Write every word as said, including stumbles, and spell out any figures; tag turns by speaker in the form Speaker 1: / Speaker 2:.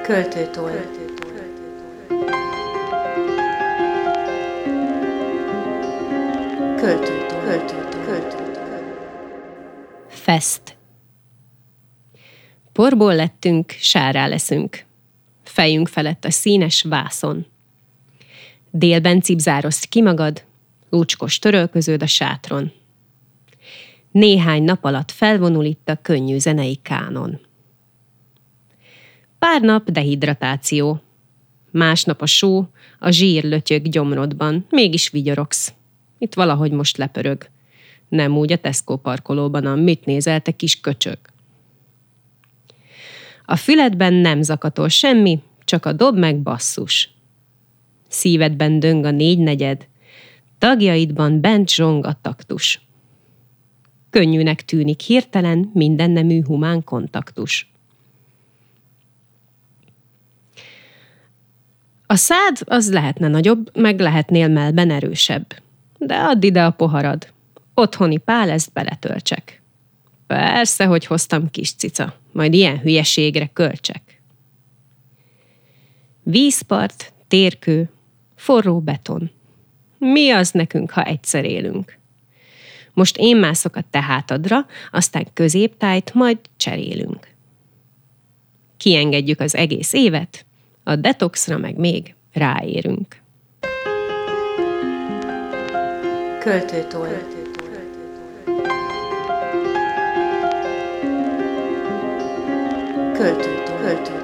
Speaker 1: Költőtoll. Költőtoll. Költőtoll.
Speaker 2: Feszt. Porból lettünk, sárrá leszünk. Fejünk felett a színes vászon. Délben cipzározd ki magad, lucskos törölköződ a sátron. Néhány nap alatt felvonul itt a könnyű zenei kánon. Pár nap dehidratáció. Másnap a só, a zsír lötyög gyomrodban, mégis vigyorogsz. Itt valahogy most lepörög. Nem úgy a Tesco parkolóban, a mit nézel, te kis köcsög. A füledben nem zakatol semmi, csak a dob meg basszus. Szívedben döng a négynegyed, tagjaidban bent zsong a taktus. Könnyűnek tűnik hirtelen mindennemű humán kontaktus. A szád az lehetne nagyobb, meg lehetnél mellben erősebb. De add ide a poharad. Otthoni pál, ezt beletöltsek. Persze, hogy hoztam kis cica, majd ilyen hülyeségre költsek. Vízpart, térkő, forró beton. Mi az nekünk, ha egyszer élünk? Most én mászok a te hátadra, aztán középtájt, majd cserélünk. Kiengedjük az egész évet, a detoxra meg még ráérünk.
Speaker 1: Költőtoll. Költőtoll. Költőtoll.